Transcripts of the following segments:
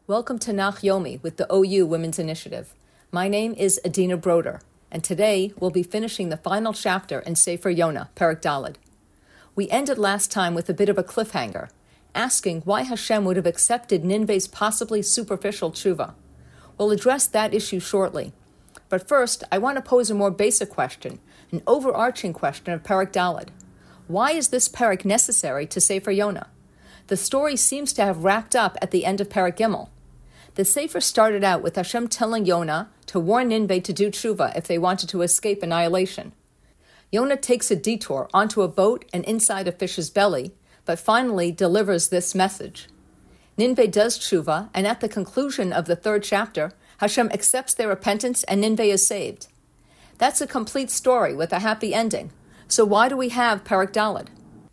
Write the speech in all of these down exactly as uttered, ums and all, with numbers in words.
Welcome to Nach Yomi with the O U Women's Initiative. My name is Adina Broder, and today we'll be finishing the final chapter in Sefer Yonah, Perek Daled. We ended last time with a bit of a cliffhanger, asking why Hashem would have accepted Nineveh's possibly superficial tshuva. We'll address that issue shortly. But first, I want to pose a more basic question, an overarching question of Perek Daled. Why is this Perek necessary to Sefer Yonah? The story seems to have wrapped up at the end of Perek Gimel. The Sefer started out with Hashem telling Yonah to warn Nineveh to do tshuva if they wanted to escape annihilation. Yonah takes a detour onto a boat and inside a fish's belly, but finally delivers this message. Nineveh does tshuva, and at the conclusion of the third chapter, Hashem accepts their repentance and Nineveh is saved. That's a complete story with a happy ending. So why do we have Perek Daled?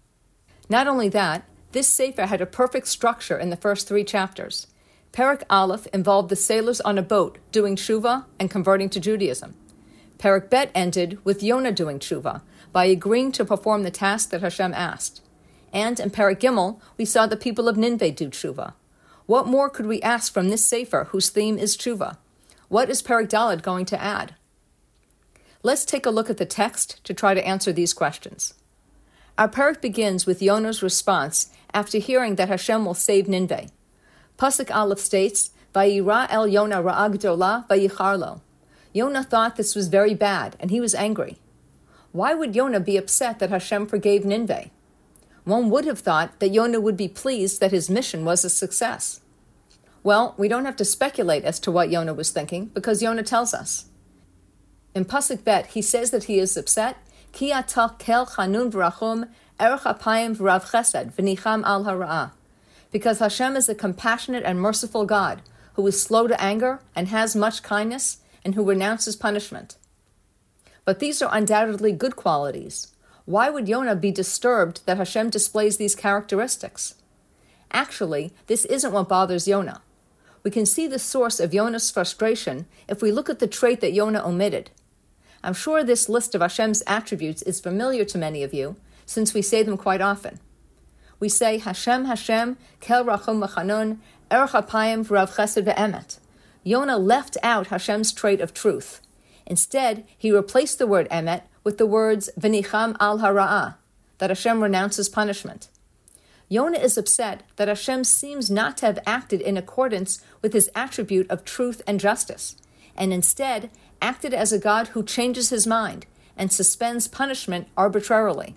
Not only that, this Sefer had a perfect structure in the first three chapters. Perek Aleph involved the sailors on a boat doing tshuva and converting to Judaism. Perek Bet ended with Yonah doing tshuva by agreeing to perform the task that Hashem asked. And in Perek Gimel, we saw the people of Nineveh do tshuva. What more could we ask from this Sefer whose theme is tshuva? What is Perek Daled going to add? Let's take a look at the text to try to answer these questions. Our Perek begins with Yonah's response after hearing that Hashem will save Nineveh. Pasuk Aleph states, Vayira el Yonah ra'a gdola vayichar lo. Yonah thought this was very bad, and he was angry. Why would Yonah be upset that Hashem forgave Nineveh? One would have thought that Yonah would be pleased that his mission was a success. Well, we don't have to speculate as to what Yonah was thinking, because Yonah tells us. In Pasuk Bet, he says that he is upset, Ki atah kel chanun v'rachum erech apayim v'rav chesed v'nicham al hara'ah. Because Hashem is a compassionate and merciful God, who is slow to anger and has much kindness, and who renounces punishment. But these are undoubtedly good qualities. Why would Yonah be disturbed that Hashem displays these characteristics? Actually, this isn't what bothers Yonah. We can see the source of Yonah's frustration if we look at the trait that Yonah omitted. I'm sure this list of Hashem's attributes is familiar to many of you, since we say them quite often. We say, Hashem, Hashem, kel rachum v'chanun, erech apayim v'rav chesed ve'emet. Yonah left out Hashem's trait of truth. Instead, he replaced the word emet with the words v'nicham al hara'ah, that Hashem renounces punishment. Yonah is upset that Hashem seems not to have acted in accordance with his attribute of truth and justice, and instead acted as a God who changes his mind and suspends punishment arbitrarily.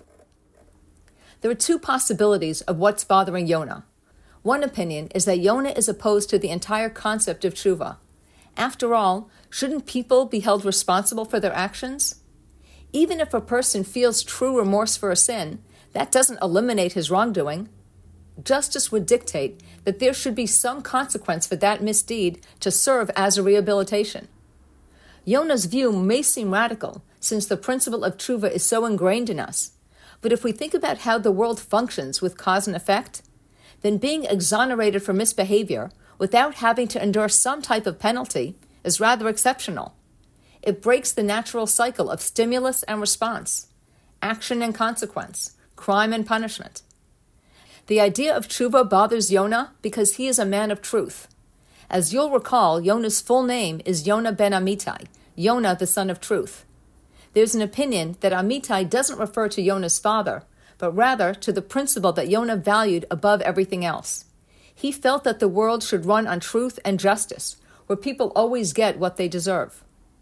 There are two possibilities of what's bothering Yonah. One opinion is that Yonah is opposed to the entire concept of tshuva. After all, shouldn't people be held responsible for their actions? Even if a person feels true remorse for a sin, that doesn't eliminate his wrongdoing. Justice would dictate that there should be some consequence for that misdeed to serve as a rehabilitation. Yonah's view may seem radical, since the principle of tshuva is so ingrained in us. But if we think about how the world functions with cause and effect, then being exonerated for misbehavior without having to endure some type of penalty is rather exceptional. It breaks the natural cycle of stimulus and response, action and consequence, crime and punishment. The idea of tshuva bothers Yonah because he is a man of truth. As you'll recall, Yonah's full name is Yonah ben Amittai, Yonah the son of truth. There's an opinion that Amittai doesn't refer to Yonah's father, but rather to the principle that Yonah valued above everything else. He felt that the world should run on truth and justice, where people always get what they deserve.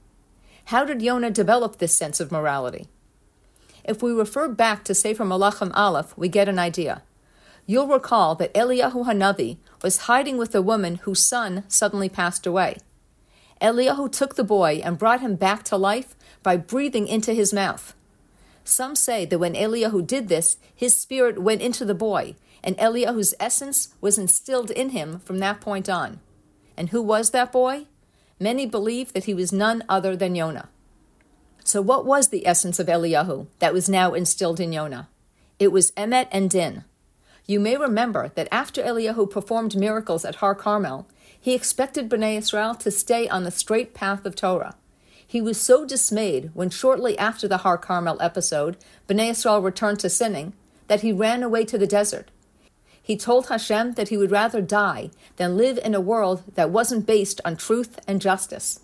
How did Yonah develop this sense of morality? If we refer back to Sefer Malachim Aleph, we get an idea. You'll recall that Eliyahu Hanavi was hiding with a woman whose son suddenly passed away. Eliyahu took the boy and brought him back to life by breathing into his mouth. Some say that when Eliyahu did this, his spirit went into the boy, and Eliyahu's essence was instilled in him from that point on. And who was that boy? Many believe that he was none other than Yonah. So what was the essence of Eliyahu that was now instilled in Yonah? It was emet and din. You may remember that after Eliyahu performed miracles at Har Carmel, he expected Bnei Yisrael to stay on the straight path of Torah. He was so dismayed when shortly after the Har Carmel episode, Bnei Yisrael returned to sinning, that he ran away to the desert. he told Hashem that he would rather die than live in a world that wasn't based on truth and justice.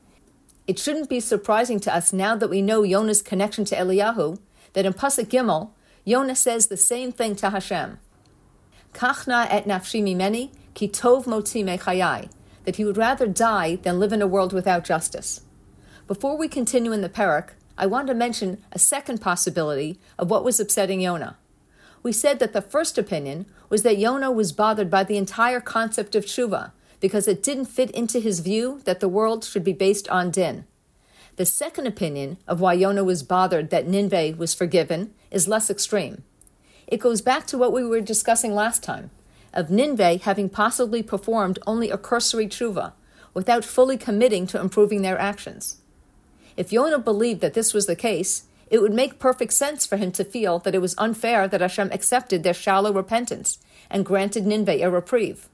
It shouldn't be surprising to us now that we know Yonah's connection to Eliyahu, that in Pasuk Gimel, Yonah says the same thing to Hashem. Kach na et nafshi mimeni, ki tov motzi mechayai, that he would rather die than live in a world without justice. Before we continue in the parak, I want to mention a second possibility of what was upsetting Yonah. We said that the first opinion was that Yonah was bothered by the entire concept of tshuva because it didn't fit into his view that the world should be based on din. The second opinion of why Yonah was bothered that Nineveh was forgiven is less extreme. It goes back to what we were discussing last time, of Nineveh having possibly performed only a cursory tshuva without fully committing to improving their actions. If Yonah believed that this was the case, it would make perfect sense for him to feel that it was unfair that Hashem accepted their shallow repentance and granted Nineveh a reprieve.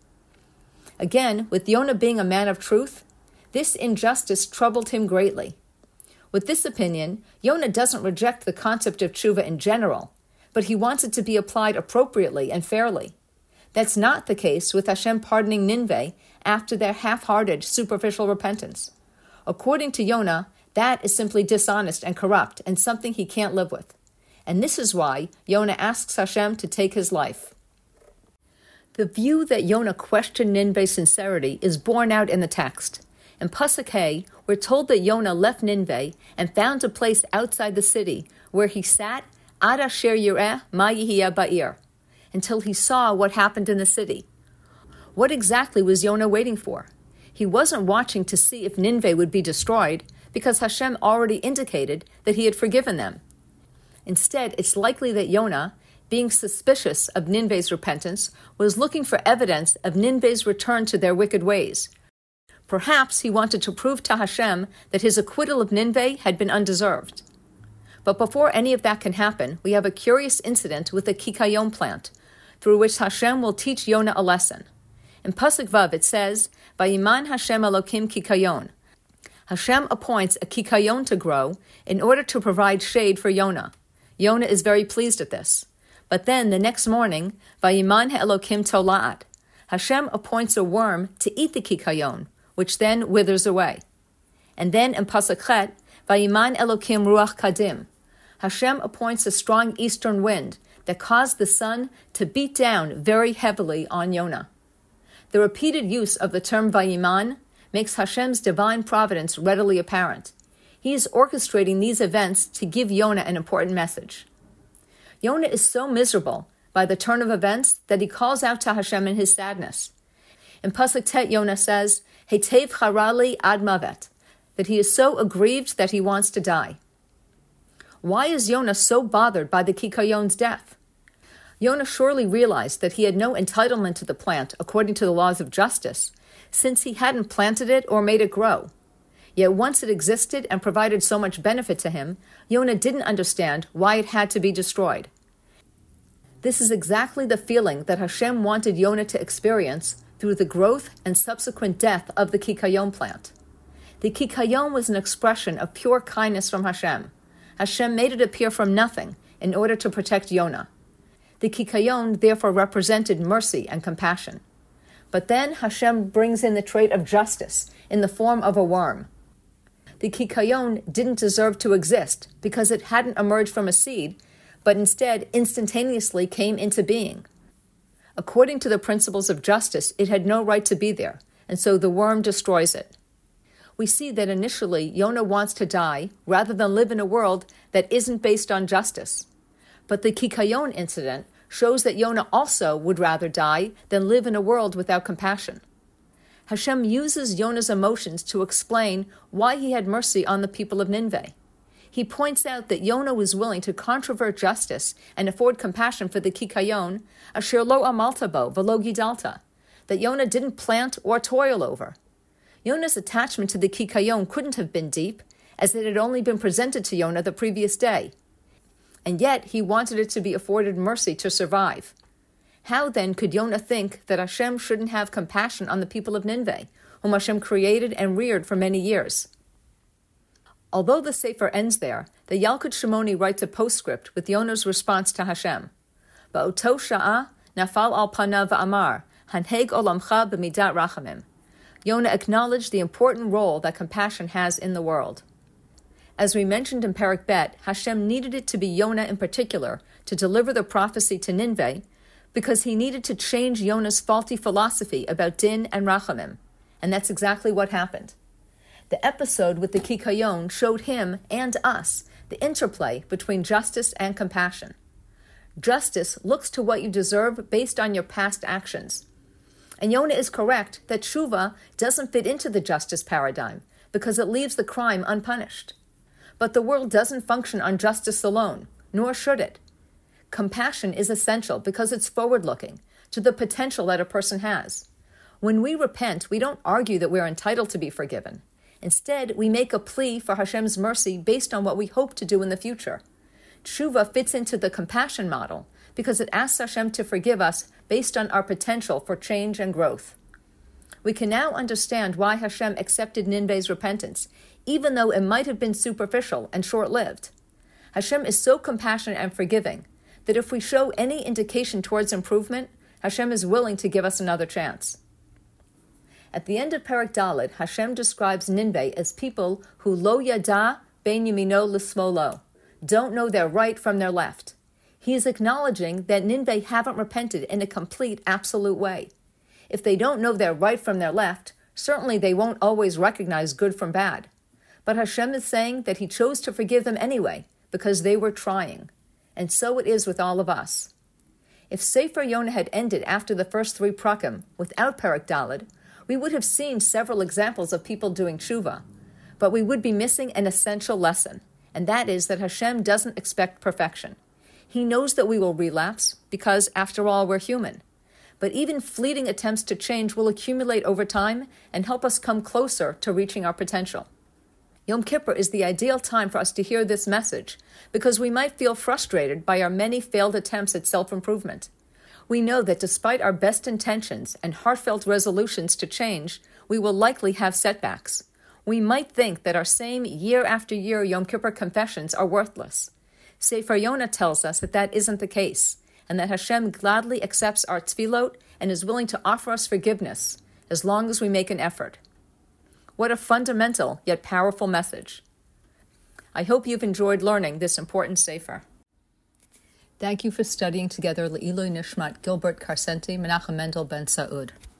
Again, with Yonah being a man of truth, this injustice troubled him greatly. With this opinion, Yonah doesn't reject the concept of tshuva in general, but he wants it to be applied appropriately and fairly. That's not the case with Hashem pardoning Nineveh after their half-hearted, superficial repentance. According to Yonah, that is simply dishonest and corrupt and something he can't live with. And this is why Yonah asks Hashem to take his life. The view that Yonah questioned Nineveh's sincerity is borne out in the text. In Pasuk Hey, we're told that Yonah left Nineveh and found a place outside the city where he sat ad asher yireh ma yihiyeh ba'ir, until he saw what happened in the city. What exactly was Yonah waiting for? He wasn't watching to see if Nineveh would be destroyed, because Hashem already indicated that he had forgiven them. Instead, it's likely that Yonah, being suspicious of Nineveh's repentance, was looking for evidence of Nineveh's return to their wicked ways. Perhaps he wanted to prove to Hashem that his acquittal of Nineveh had been undeserved. But before any of that can happen, we have a curious incident with the kikayon plant, through which Hashem will teach Yonah a lesson. In Pasuk Vav it says, Vayiman Hashem Elokim kikayon. Hashem appoints a kikayon to grow in order to provide shade for Yonah. Yonah is very pleased at this. But then the next morning, Vayiman Elokim tola'at. Hashem appoints a worm to eat the kikayon, which then withers away. And then in Pasuk Chet, Vayiman Elokim ruach kadim. Hashem appoints a strong eastern wind that caused the sun to beat down very heavily on Yonah. The repeated use of the term Vayiman makes Hashem's divine providence readily apparent. He is orchestrating these events to give Yonah an important message. Yonah is so miserable by the turn of events that he calls out to Hashem in his sadness. In Pasuk Tet, Yonah says, Hetev charali ad mavet, that he is so aggrieved that he wants to die. Why is Yonah so bothered by the kikayon's death? Yonah surely realized that he had no entitlement to the plant according to the laws of justice, since he hadn't planted it or made it grow. Yet once it existed and provided so much benefit to him, Yonah didn't understand why it had to be destroyed. This is exactly the feeling that Hashem wanted Yonah to experience through the growth and subsequent death of the kikayon plant. The kikayon was an expression of pure kindness from Hashem. Hashem made it appear from nothing in order to protect Yonah. The kikayon therefore represented mercy and compassion. But then Hashem brings in the trait of justice in the form of a worm. The kikayon didn't deserve to exist because it hadn't emerged from a seed, but instead instantaneously came into being. According to the principles of justice, it had no right to be there, and so the worm destroys it. We see that initially Yonah wants to die rather than live in a world that isn't based on justice. But the kikayon incident shows that Yonah also would rather die than live in a world without compassion. Hashem uses Yonah's emotions to explain why he had mercy on the people of Nineveh. He points out that Yonah was willing to controvert justice and afford compassion for the kikayon, asher lo amalta bo v'lo gidalta, that Yonah didn't plant or toil over. Yonah's attachment to the kikayon couldn't have been deep, as it had only been presented to Yonah the previous day. And yet he wanted it to be afforded mercy to survive. How then could Yonah think that Hashem shouldn't have compassion on the people of Nineveh, whom Hashem created and reared for many years? Although the Sefer ends there, the Yalkut Shimoni writes a postscript with Yonah's response to Hashem. Ba'oto sha'ah nafal al panav va'amar, hanheg olamcha b'midat rachamim. Yonah acknowledged the important role that compassion has in the world. As we mentioned in Perek Bet, Hashem needed it to be Yonah in particular to deliver the prophecy to Nineveh because he needed to change Yonah's faulty philosophy about din and rachamim. And that's exactly what happened. The episode with the Kikayon showed him and us the interplay between justice and compassion. Justice looks to what you deserve based on your past actions. And Yonah is correct that tshuva doesn't fit into the justice paradigm because it leaves the crime unpunished. But the world doesn't function on justice alone, nor should it. Compassion is essential because it's forward-looking to the potential that a person has. When we repent, we don't argue that we're entitled to be forgiven. Instead, we make a plea for Hashem's mercy based on what we hope to do in the future. Tshuva fits into the compassion model because it asks Hashem to forgive us based on our potential for change and growth. We can now understand why Hashem accepted Nineveh's repentance, even though it might have been superficial and short-lived. Hashem is so compassionate and forgiving that if we show any indication towards improvement, Hashem is willing to give us another chance. At the end of Perek Daled, Hashem describes Nineveh as people who lo yada ben yamino l'smolo, don't know their right from their left. He is acknowledging that Nineveh haven't repented in a complete, absolute way. If they don't know their right from their left, certainly they won't always recognize good from bad. But Hashem is saying that he chose to forgive them anyway, because they were trying. And so it is with all of us. If Sefer Yonah had ended after the first three prakim, without Perek Daled, we would have seen several examples of people doing tshuva. But we would be missing an essential lesson, and that is that Hashem doesn't expect perfection. He knows that we will relapse, because, after all, we're human. But even fleeting attempts to change will accumulate over time and help us come closer to reaching our potential. Yom Kippur is the ideal time for us to hear this message, because we might feel frustrated by our many failed attempts at self-improvement. We know that despite our best intentions and heartfelt resolutions to change, we will likely have setbacks. We might think that our same year after year Yom Kippur confessions are worthless. Sefer Yonah tells us that that isn't the case, and that Hashem gladly accepts our tefillot and is willing to offer us forgiveness, as long as we make an effort. What a fundamental yet powerful message. I hope you've enjoyed learning this important sefer. Thank you for studying together Le'ilui Nishmat Gilbert Carcenti Menachem Mendel Ben Saud.